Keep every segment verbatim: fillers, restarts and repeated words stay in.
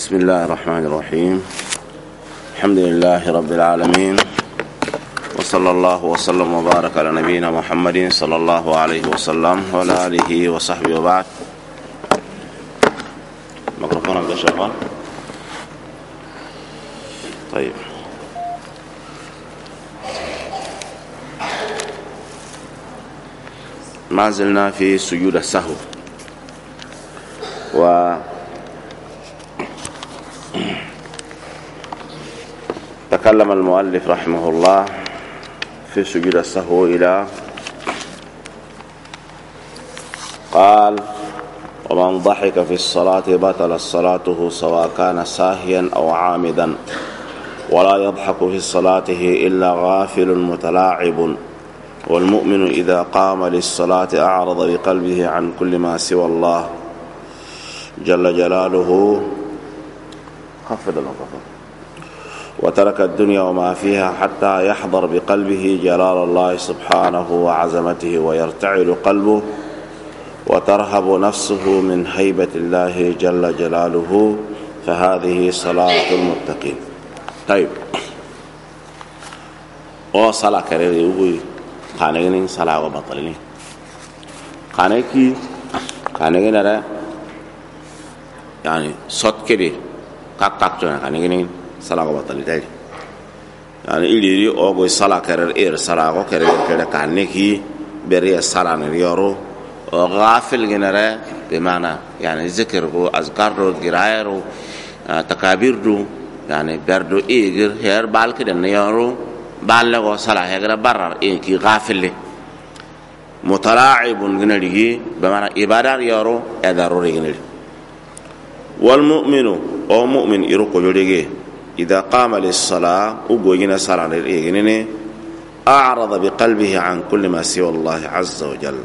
بسم الله الرحمن الرحيم. الحمد لله رب العالمين، وصلى الله وسلم وبارك على نبينا محمد صلى الله عليه وسلم وعلى آله وصحبه وبعد. ميكروفون عند الشيخ. طيب، ما زلنا في سجود السهو، و تكلم المؤلف رحمه الله في سجود السهو إلى قال: ومن ضحك في الصلاة بطل صلاته سواء كان ساهيا أو عامدا، ولا يضحك في صلاته إلا غافل متلاعب، والمؤمن إذا قام للصلاة أعرض بقلبه عن كل ما سوى الله جل جلاله خفض الميكروفون وترك الدنيا وما فيها حتى يحضر بقلبه جلال الله سبحانه وعظمته، ويرتعل قلبه وترهب نفسه من هيبة الله جل جلاله، فهذه صلاة المتقين. طيب، او صلاة كريري يقول خانقين صلاة وبطلين خانقي خانقين هذا يعني صوت كده كاك كاك جونا خانقين صلاة وبطلين يعني إليري أوغو صلاة كرير إير صلاة كرير كده خانقي بري صلاة نريورو غافل جنرا بمعنى يعني ذكر أذكار قراءة تكابير يعني بردو إيجر هير بالك دنيارو بالغو صلاة هير برر إنكي غافل متلاعب جنريه بمعنى إبادة يارو إدارو جنري. والمؤمن أو مؤمن يروكو جوريه إذا قام للصلاة وجوجنا صلاة الإيجنين أعرض بقلبه عن كل ما سوى الله عز وجل.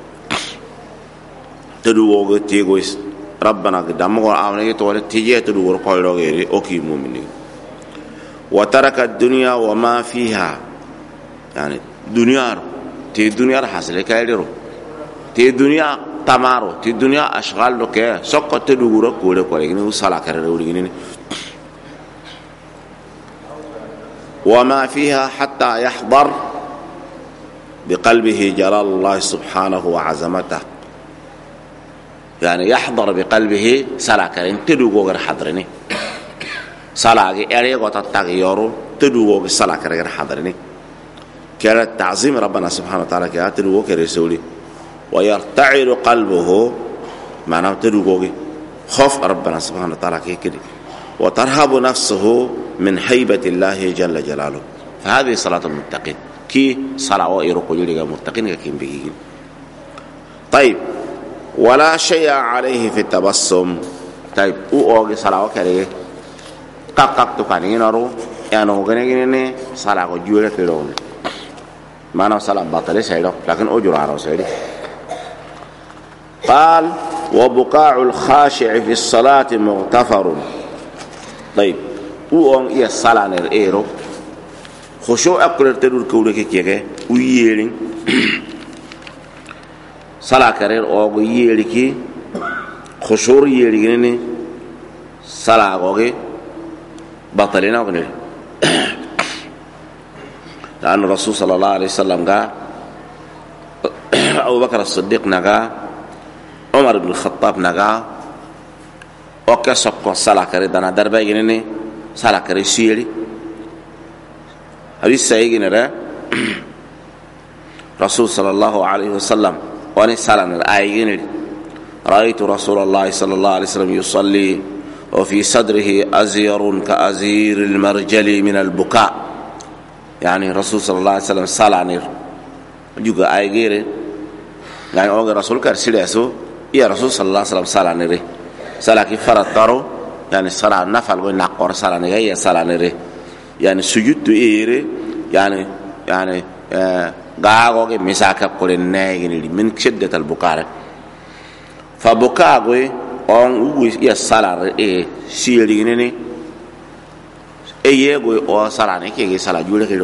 تدوغ تيغوس ربنا قدامه آمنه تولد تيجي تدوغ قيلو غيري أوكي مؤمنين. وترك الدنيا وما فيها يعني دنيا تي دنيا حاصل كايرو تي دنيا تمارو تي دنيا أشغال لك سقط تدوغ كوله كوله وصلا كرره وليني وما فيها حتى يحضر بقلبه جلال الله سبحانه وعظمته، يعني يحضر بقلبه صلاة كرين تدوغو غير حضرني صلاة غير تغييرو تدوغو صلاة كرين حضرني كرة تعظيم ربنا سبحانه وتعالى كرة تدوغو كرسولي، ويرتعل قلبه معناه تدوغو خوف ربنا سبحانه وتعالى كده، وترهب نفسه من هيبة الله جل جلاله، فهذه صلاة المتقين كي صلاة ويرقو جلغة متقين كي بيجين. طيب، ولا شيء عليه في التبسم. طيب، او اوغي صلاه كاري كاك كاك تو كاني نارو يانو غنيغني صلاه جوله كيلو ما انا صلاه باطله سيدو لكن اجر على سيدي. قال: وبقاع الخاشع في الصلاه مغتفر. طيب، او اون يا صلاه نير ايرو خشوع اكل تدور كوله كيكه وييرين صلاة كرير أو ييلكي خشور ييلكني صلاة أوكي بطلنا أوكي. لأن الرسول صلى الله عليه وسلم قال أبو بكر الصديق نقا عمر بن الخطاب نقا أوكي سبق صلاة كرير دنا دربا يجنني صلاة كرير سيلي هذه سيجينا ده رسول صلى الله عليه وسلم وأنا سألنا الآيين: رأيت رسول الله صلى الله عليه وسلم يصلي وفي صدره أزير كأزير المرجل من البكاء. يعني رسول صلى الله عليه وسلم سألنا juga آيين يعني أوجه رسول كرسي يسوع يا رسول صلى الله عليه وسلم سألنا سأل كيف فرطارو يعني سأل نفعل ونقر سألنا هي سألنا يعني سجود إيره يعني يعني آه غاغوغي مساكا قولناغي من شدة البكاء فبكاغوي اون وي يا سالار اي سيليني ايغوي او سالاني كي سالا جوله كيلو.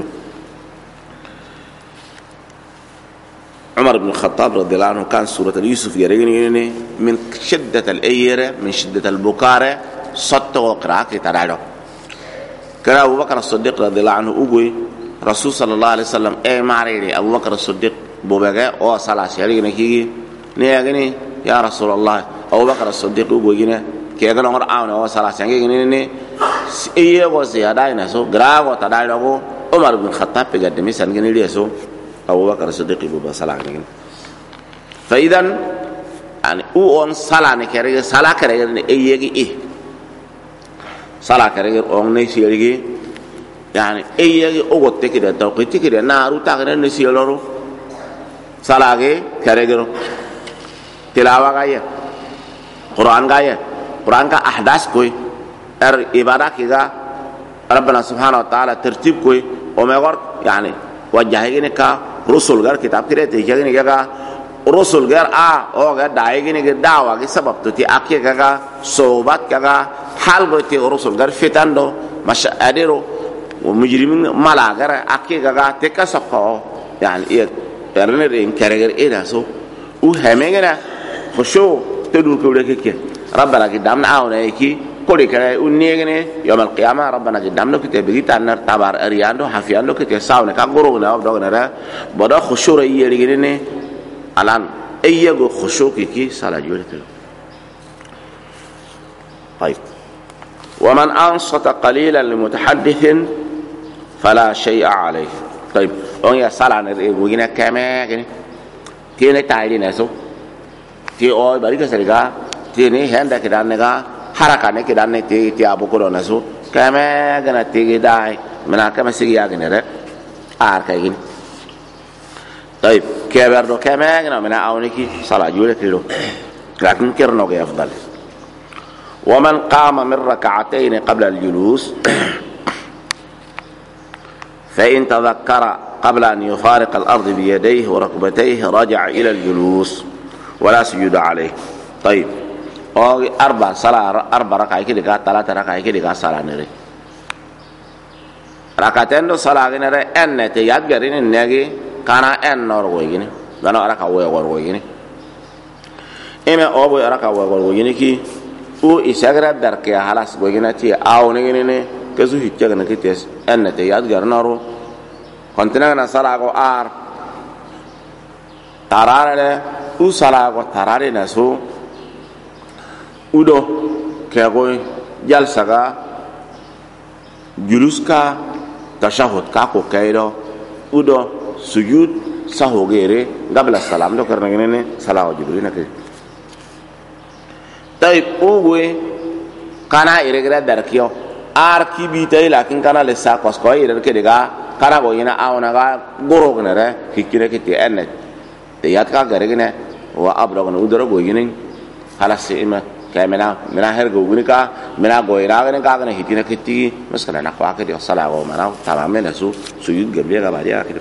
عمر بن الخطاب رضي الله عنه كان سورة يوسف يريني من شدة الايره من شدة البكاء صدق وقراك تدعو كرا أبو بكر الصديق رضي الله عنه أقول رسول صلى الله عليه وسلم أي معريني أبو بكر الصديق بوبجاء أو صلاة شريك نكيجي نيجني يا رسول الله أبو بكر الصديق أقول جينا كي أقول عمر آون أو صلاة شريك نيجي إيه وزيادة ينسو غراغو تدعو عمر بن الخطاب بقدمي سنجني ليسو أبو بكر الصديق بوبا صلاة نيجي فإذا يعني أو أن صلاة نكرر صلاة كرر إيجي إيه صلاة كرر أو نسيرجي يعني إيجي أو تكيد توقيت تكيد نارو تكيد نسيرلو صلاة كرر تلاوة غاية قرآن غاية قرآن کا أحداث کوئی ار عبادة كذا ربنا سبحانه وتعالى ترتيب کوئی ومغور يعني وجهه كا رسول غير كتاب كده تيجي كذا رسول غير آ أو غير داعي كده دعوة كسبب تتي أكيد كذا صوبات كذا حال بتي رسول غير فتندو مش أديرو ومجرمين ملا غير أكيد كذا تكسبه يعني إيه ترنر إن كرجر إيه راسو وهميننا خشوا تدور كودا كي ربنا قدامنا عونا يكي كل كلا ونيجني يوم القيامة ربنا قدامنا كتير بيجي تانر تبار أرياندو حفياندو كتير ساونا كعورنا وبدونا را بدا خشوا رأيي رجلنا الآن أيجو خشوا كي سال جوله كله طيب ومن أنصت قليلا لمتحدث فلا شيء عليه طيب ويا سالنا وجينا كمان كني تيجي تعالي نسوا تي أوي بريك سرقة تيني هندا كده نجا حركة نكده نتي تي أبو كلو نسوا كمان كنا تيجي داي منا كم سيجي أجنة ده أركاين طيب كبردو كمان كنا منا أونيكي صلاة جولة كيلو لكن كرنو كي أفضل ومن قام من ركعتين قبل الجلوس فإن تذكر قبل أن يفارق الأرض بيديه وركبتيه رجع إلى الجلوس ولا سجود عليه طيب أو أربع صلاة أربع ركعة كده كا ثلاثة ركعة كده كا صلاة نري ركعتين دو صلاة نري أن تياد غرين النجي كان أن نور ويجيني لأنه ركعة ويغور ويجيني إما أو ركعة ويغور ويجيني كي او إساقرا دركيا حلاس ويجينا تي أو نجيني كسو هيتشا كنا كتيس أن تياد غرين نورو كنتنا كنا صلاة كو آر تارار له او صلاة كو تارار نسو udo kego jalsa ga julus ka tashahud ka ko kaido udo sujud sahogere qabla salam do karna ngene salawa jibril nak tay uwe kana iregra darkiyo ar kibi tay lakin kana le sa kos ko ire ke daga kana go ina awna ga goro gnere hikire ke ti enet te yat ka gare gene wa abro gna udoro go yinin halas ima كمنا منا هرجو ونكا منا غويرا ونكا كنا هيتنا كتي مثلا نقوا كده الصلاة ومنا تمام نسو سجود قبلها قبلها كده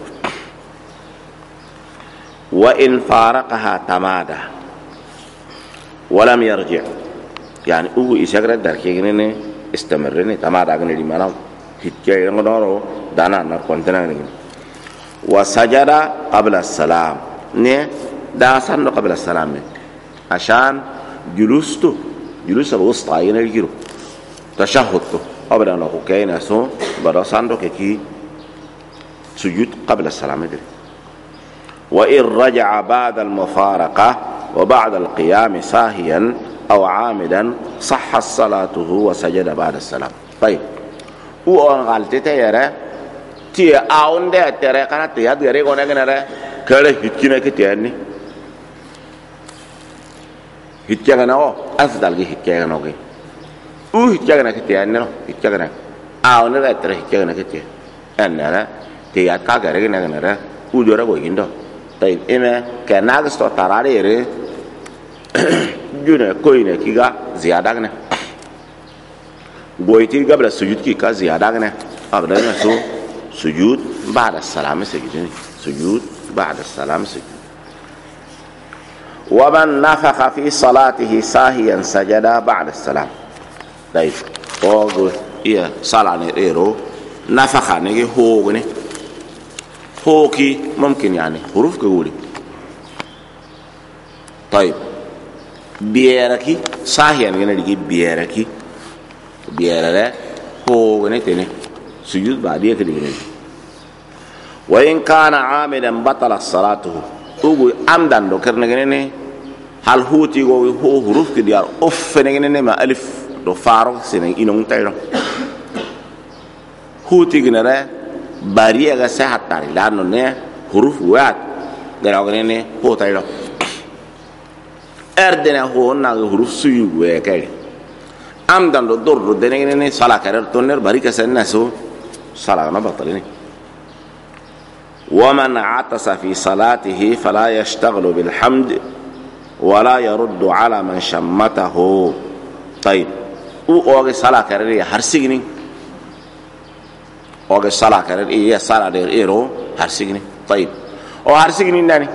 وإن فارقها تمادا ولم يرجع يعني هو إسقر الدركينه استمرني تمادا كنا لمنا هيتكي ينقدروا دانا نركونتنا كده وسجد قبل السلام نه داسان قبل السلام عشان جلوسته جلوس الوسطى ين الجرو تشهدته قبل أن أقول كائن سو براساندو كي سجود قبل السلام دي وإن رجع بعد المفارقة وبعد القيام ساهيا أو عامدا صحت صلاته وسجد بعد السلام طيب وأن غلطة تيرا تي أون ده تيرا كنا تياد غيري كنا كنا كله هتكينا كتيرني هتجانا أو أفضل جي هتجانا أوكي أو هتجانا كتير أننا هتجانا أو نرى ترى هتجانا كتير أننا تيات كاغرة كنا كنا ودورا بويندو طيب إما كناقص تطاري إيه جونا كوينة كيغا زيادة كنا بويتي قبل السجود كيغا زيادة كنا أبدا نسو سجود بعد السلام سجدني سجود بعد السلام سجد ومن نفخ في صلاته ساهيا سجد بعد السلام طيب اوغ يا صلاه نيرو نفخ نيجي هوغني هوكي ممكن يعني حروف كقولي طيب بيركي ساهيا نيجي بيركي بيرلا هو غنتني سجود بعديه كده وإن كان عاملا بطل صلاته أقول أمدا لو كرنا جنني هل هو تيجو هو حروف كديار أوف نجنني ما ألف لو فارغ سنة إنهم تيرو هو تيجنره بارية جسها تاري لأنه نه حروف واحد قالوا جنني هو تيرو أردنا هو ناقو حروف سيو وكذا أمدا لو دور لو دنيجنني صلاة كرر تونر باري كسرنا سو صلاة ما بطلني ومن عطس في صلاته فلا يشتغل بالحمد ولا يرد على من شمته طيب او اوغي صلاة كررية هرسيجني اوغي صلاة كررية صلاة دير ايرو هرسيجني طيب او هرسيجني ناني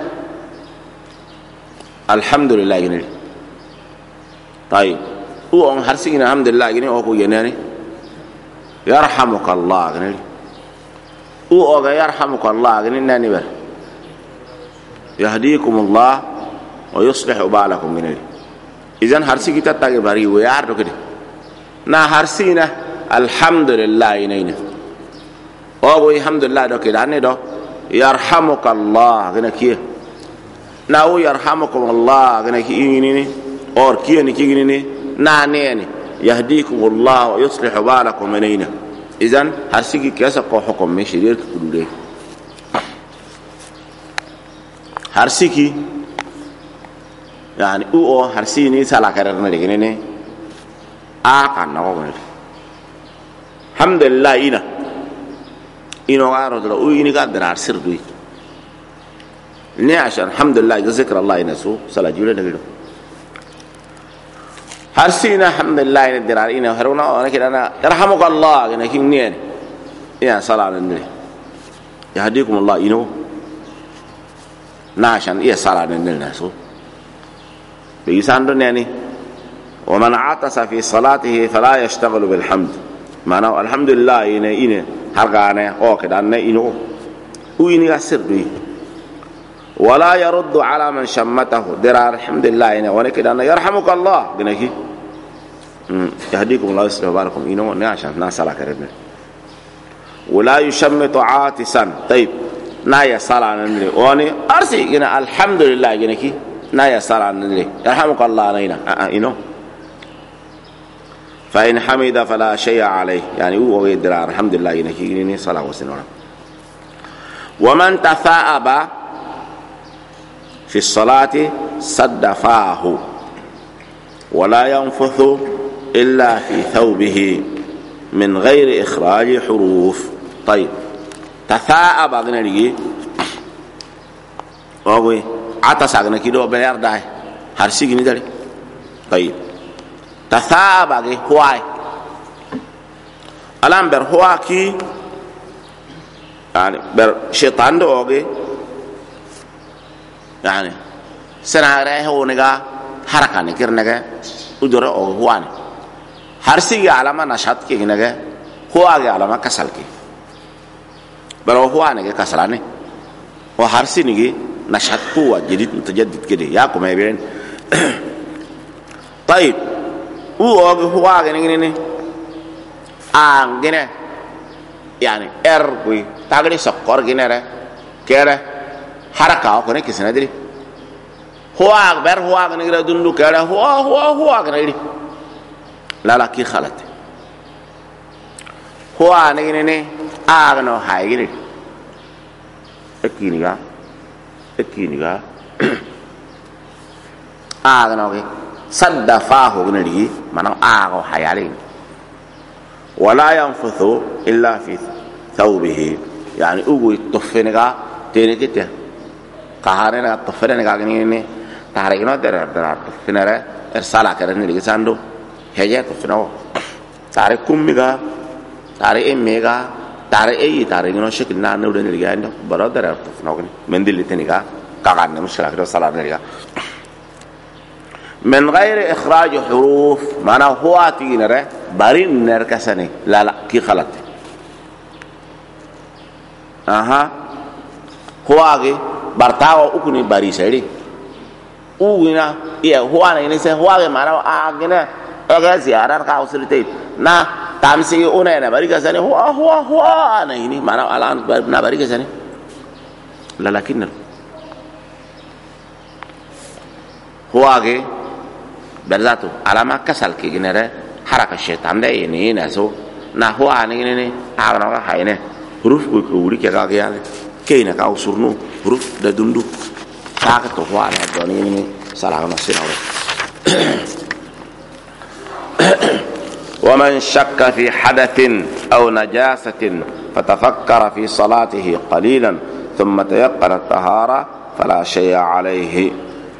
الحمد لله جنري طيب او او هرسيجني الحمد لله جنري اوكو جناني يرحمك الله جنري او اوغي يرحمك الله جنري ناني بر يهديكم الله ويصلح بالكم جنري إذن هرسي كتا تاقي باري وياردو كده نا هرسينا الحمد لله ينين اوغو الحمد لله دو كده عني دو يرحمك الله غنا كيه ناو يرحمكم الله غنا كيه ينيني اور كيه نكيه ينيني نا نيني يهديكم الله ويصلح بالكم ينين إذن هرسي كيسا قو حكم من شرير كدولي هرسي كي يعني او هرسيني سالا كررنا دغني ا كان نغو الحمد لله انا انو غارو دلو او اني قادر ارسر دوي ني عشان الحمد لله ذكر الله ينسو سلا جوله دغلو هرسينا الحمد لله ندرار انا هرونا انا كده انا يرحمك الله انا كين يا صلاه النبي يهديكم الله انو ناشان يا صلاه النبي نسو بيساندو يعني ومن عطس في صلاته فلا يشتغل بالحمد معناه الحمد لله إن إن هرجعنا أو كده أن إنه وإني أسر دوي ولا يرد على من شمته درار الحمد لله إنه وانا كده أن يرحمك الله جنكي يهديكم الله يصلح بالكم إنه نعشان ناس على كرنا ولا يشمت عاطسا طيب نايا صلاة نندري واني أرسي جنا الحمد لله جنكي نايا صلاة نندري يرحمك الله علينا أه إنه فإن حمد فلا شيء عليه يعني هو يدرى الحمد لله جنكي جنني صلاة وسنورا ومن تثاءب في الصلاة سد فاه ولا ينفث إلا في ثوبه من غير إخراج حروف طيب تثاءب أغنى أوه عطس أغنى كيدو بليار داي هرسيك ندري طيب تثاءب أغنى هواي الآن بر هواكي يعني بر شيطان دو أوه يعني سنعريه هو نغا حركة نكير نغا ودر أوه هواني هرسيك علامة نشاط كي نغا هواكي علامة كسل كي بلو هواني كسلاني وهرسي نغي نشاط قوة جديد متجدد كده ياكم يا بيرين طيب هو هواكي نغي نغي آن جنة يعني إرقوي تاقري سكور جنة كده حركة أو كنا كيسنا دري هو أكبر هو أكنا كده دندو كده هو هو هو أكنا كده لا لا كي خالد هو أنا كده نه أكنا هاي كده أكيد نيجا أكيد نيجا أكنا كده صد فاه كنا دي ما نو أكنا هاي عليه ولا ينفث إلا في ثوبه يعني أقول تفنيكا تيني كده كهارنا تفرنا كأني تهارينا در در تفرنا إرسالا كرني لقي ساندو هجة تفرنا تاري كم ميجا تاري إم ميجا تاري أي تاري كنا شكل نان ودن لقي عنده برا در تفرنا كني من دل تنيكا كأني مشكلة كده سالا نرجع من غير إخراج حروف معناه هو تيجينره بارين نركسني لا لا كي خلط أها هو أجي برتاو أكوني باريسيري أوينا إيه هو أنا إنسان هو أجي معنا أجينا أجي زيارة كاوسلتي na tamsi una na bari ka sani huwa huwa huwa na ini mana alan na bari ka sani la lakin huwa ge berzatu alama kasal ki ginere haraka shaytan da ini na so na huwa ni ni agna ka hayne huruf ko ko wuri ke ga ga yale keina ka usurnu huruf da dundu ka to huwa na do ni ni sala na sinawo ومن شك في حدث أو نجاسة فتفكر في صلاته قليلا ثم تيقن الطهارة فلا شيء عليه.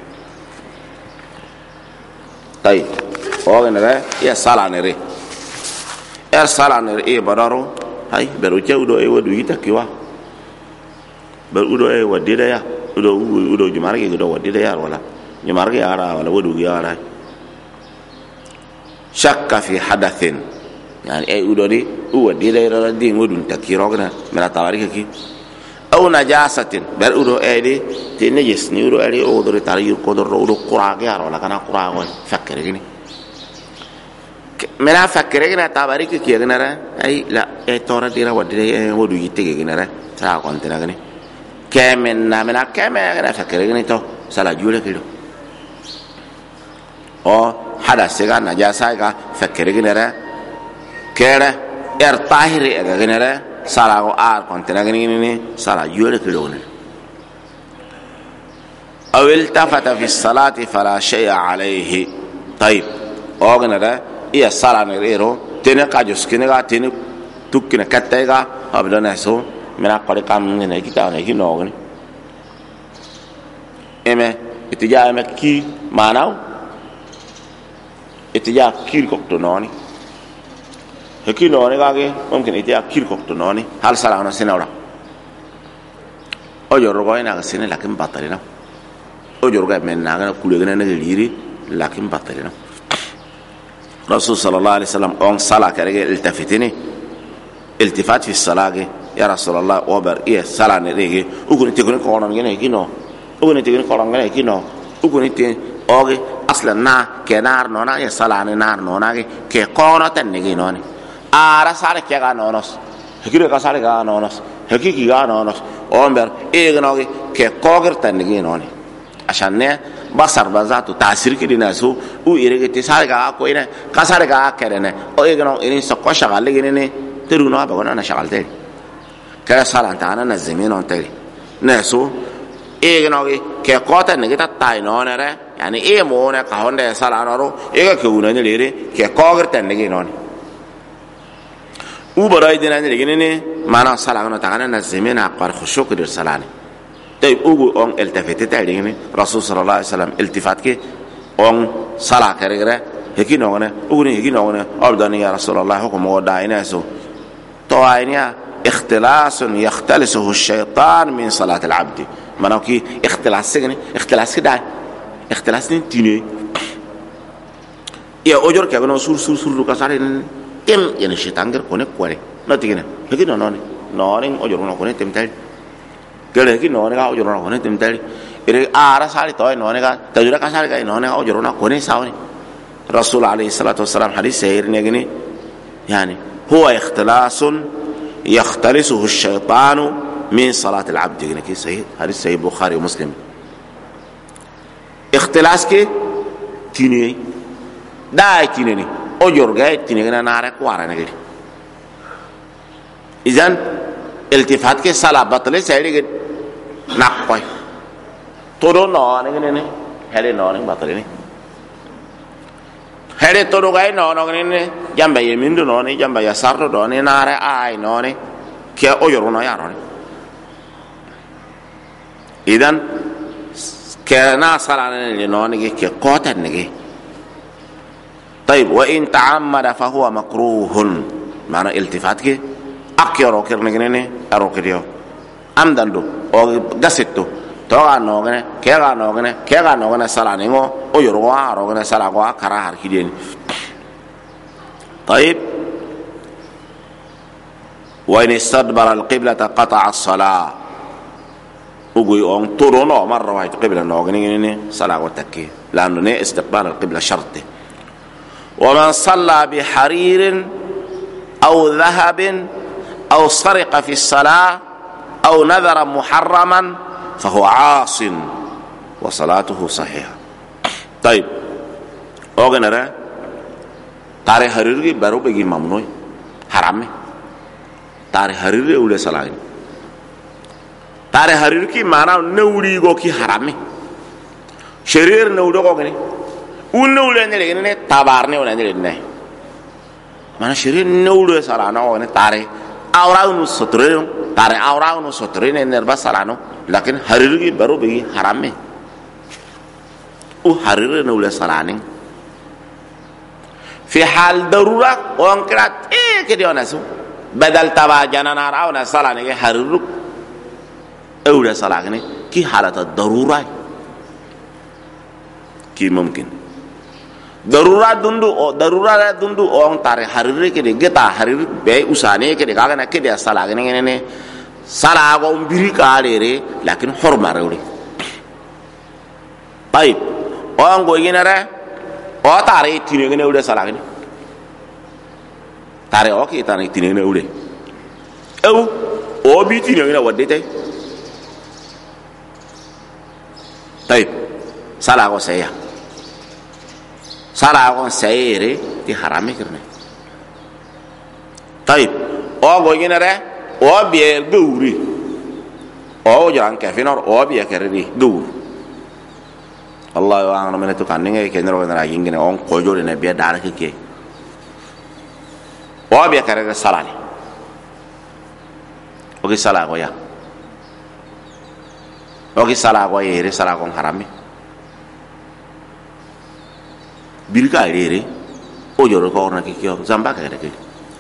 طيب وغن ذا يا صلاة نري يا صلاة نري إيه بدارو هاي بروجا ودو إيه ودو يتكيوا برودو إيه ودي ده يا ودو ودو جمارك ودو ودي ده يا ولا جمارك يا را ولا ودو يا را شك في حدث يعني أي ودوري هو دي ده يرى دين ودون تكيروغنا من التواريخ كي أو نجاسة بل ودو أدي تنجس نيودو أدي أو دوري تاريخ كودر ودو قراغ يا ولا كنا قراغ فكر كني من فكر كنا تباريخ كي كنا أي لا أي تورا ديرا ودي ده ودو يتيجي كنا ترى كونتنا كني كمن نامنا كمن كنا فكر كني تو سلا جوله كيلو أو hada sega najasa ga fakere ginere kere er tahiri ga ginere sala go ar kontena ginini sala yure kilone aw iltafata fi salati fala shay'a alayhi. طيب o ginere iya sala ne rero tene ka joskine ga tene tukkine kattega abdana so mena qori kam ne kita ne ki no gni eme itija eme ki manaw اتجاه كير كوكتو نوني هكي نوني كاغي ممكن اتجاه كير كوكتو نوني هل سلانا سينورا اوجو روغاي ناغا سيني لكن بطلنا اوجو روغاي من ناغا كولغنا نغليري لكن بطلنا رسول صلى الله عليه وسلم اون صلاه كري التفتني التفات في الصلاه يا رسول الله وبر ايه صلاه نيغي اوغن تيغن كورون غني كينو اوغن تيغن كورون غني كينو اوغن تي اوغي اصلا نا كنار نونا يا سلاني نار نونا كي كونو تنغي نوني ارا ساري كيغا نونوس هكيرو كا ساري غا نونوس هكيكي غا نونوس اومبر ايغنوغي كي كوغر تنغي نوني عشان نه بصر بذاتو تاثير كدي ناسو او ايرغتي ساري غا كوينه كا ساري غا كرنه او ايغنو ايرين سكو شغال لغيني ترونو باغنا انا شغالتي كا سالانتا انا نزمين اونتي ناسو ايغنوغي كي كوتا نغيتا تاي نونره يعني ايه مونه كهونده سالانورو ايغا كوناني ليري كي كوغر تنغي نوني او براي ديناني لغيني معنا سالانو تاغنا نزمين اقبار خشوع كدير سالاني. طيب او اون التفت تاعيني رسول صلى الله عليه وسلم التفات كي اون سالا كريغره هكي نونغنا اوغني هكي نونغنا ابداني يا رسول الله حكم ودايناسو توانيا اختلاس يختلسه الشيطان من صلاة العبد مناكي اختلاس سجني اختلاس كده اختلاس نتيني يا أجر كأنه سور سور سور لو كسارين تم يعني الشيطان غير كونه كوره لا تيجينا هكذا نوني نوني أجرنا كونه تم تالي كله هكذا نوني كا أجرنا كونه تم تالي إذا آرا ساري توي نوني كا تجرا كساري كا نوني كا أجرنا كونه ساوني. رسول عليه الصلاة والسلام حديث سهير نيجني يعني هو اختلاس يختلسه الشيطان من صلاة العبد يعني كي صحيح حديث صحيح البخاري ومسلم. اختلاس كي تيني داي تيني أجر جاي تيني كنا نارك وارنا كده إذن التفات كي صلاة بطلة سهير كده نقوي تورو نواني كده هذي نواني بطلة هذي تورو جاي نواني كده جنب يمين دو نواني جنب يسار دو نواني نارك آي نواني كي أجرنا ياروني. إذن كنا صلاة لنوني كي قوتا نجي. طيب وإن تعمد فهو مكروه معنى التفات كي أكي روكر نجني أروكريو أمدن دو أو غسيتو توغا نوغني كيغا نوغني كيغا نوغني صلاة نيغو أو يروغا روغني صلاة غوا كراهر كيدين. طيب وإن استدبر القبلة قطع الصلاة وقوي أن ترونا مرة واحدة قبلة نوغني صلاة وتكي لأنه نه استقبال القبلة شرط. ومن صلى بحرير أو ذهب أو سرق في الصلاة أو نذر محرما فهو عاص وصلاته صحيحة. طيب أوغنرا تاري حرير بارو بيجي ممنوع حرامه تاري حرير أولى صلاة تاري حرير كي مانا نوري غو كي حرامه شرير نوري غو كني ونولي نلقيني تبارني ونلقيني mana shirin newlo salano ne tare awraunu sotreno tare awraunu sotreno nerba salano lakin hariri baru bagi harame u hariri newlo salani fi hal darura on krat e ke dia nasu badal tabajana narawna salani ke hariru ewlo salani ki halata darura ki mungkin darura dundu o darura dundu on tare harire ke de geta harire be usane ke de kaga na ke de sala ne ne ne sala go mbiri ka rere lakin horma rewre tay on go yinare o tare tine ne ude sala ne tare o ke tane tine ne ude ew o bi tine ne wadde tay tay sala go saya sala kon sayere ti harame kirne tayib o go ginare o bier gawri o jan ka finor o bier kerri gawr Allah wa angna menetu kaninge kenro na yingine on ko jore ne bier dara ke o bier kerri salani o gi sala go ya o gi sala go yere sala kon harame birka rere o joro ko na ki kyo zamba ka reke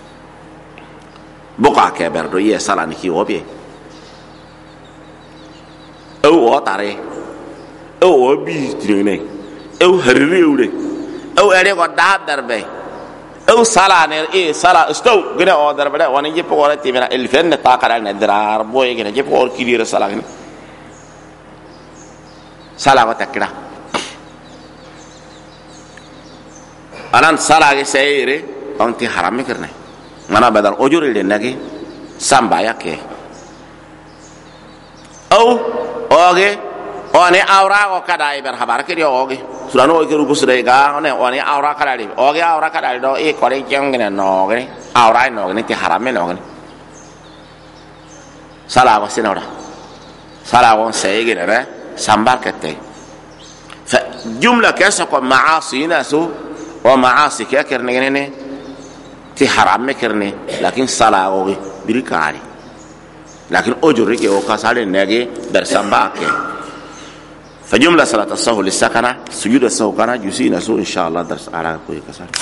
boka ke berdo ye sala ni ki obie o o tare o o bi tirene o harire ure o ere ko da darbe o sala ne e sala sto gina o darbe woni je ko rati mena el fenne ta kala ne drar boye gina je ko ki dire sala gina sala ko takira anan sala ge sayre on ti haram kirne mana badal ojuri le nagi samba yake au oge oni awra o kada iber habar ke oge surano ke ruku sudai ga one oni awra kada ri oge awra kada do e kore jeng ne no ge awra no ge ti haram no ge sala ko sinora sala ko sayge ne samba kete fa jumla kasa ko maasi nasu ومعاصي كأكر نجنني تحرام مكرني لكن صلاة أوغي بريكاري لكن أجرك أو كسر النجى برسامباك فجملة صلاة الصلاة للسكنة سجود الصلاة كنا جزء نسو إن شاء الله درس على كوي كسر